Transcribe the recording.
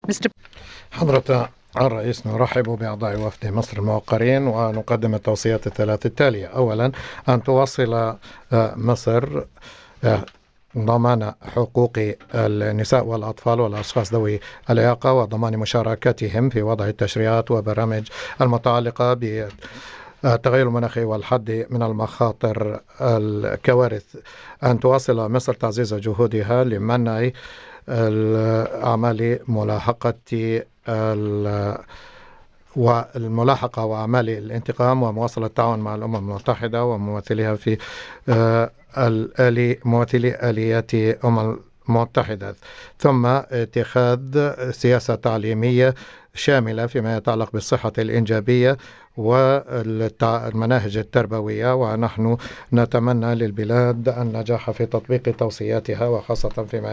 حضرة الرئيس، نرحب بأعضاء وفد مصر الموقرين ونقدم التوصيات الثلاث التالية. أولا، أن توصل مصر ضمان حقوق النساء والأطفال والأشخاص ذوي الإعاقة وضمان مشاركتهم في وضع التشريعات وبرامج المتعلقة بالتغير المناخي والحد من المخاطر الكوارث. أن تواصل مصر تعزيز جهودها لمنع الأعمال والملاحقة وأعمال الانتقام ومواصلة التعاون مع الأمم المتحدة وممثليها في ممثلي آليات الأمم المتحدة. ثم اتخاذ سياسة تعليمية شاملة فيما يتعلق بالصحة الإنجابية والمناهج التربوية، ونحن نتمنى للبلاد النجاح في تطبيق توصياتها، وخاصة فيما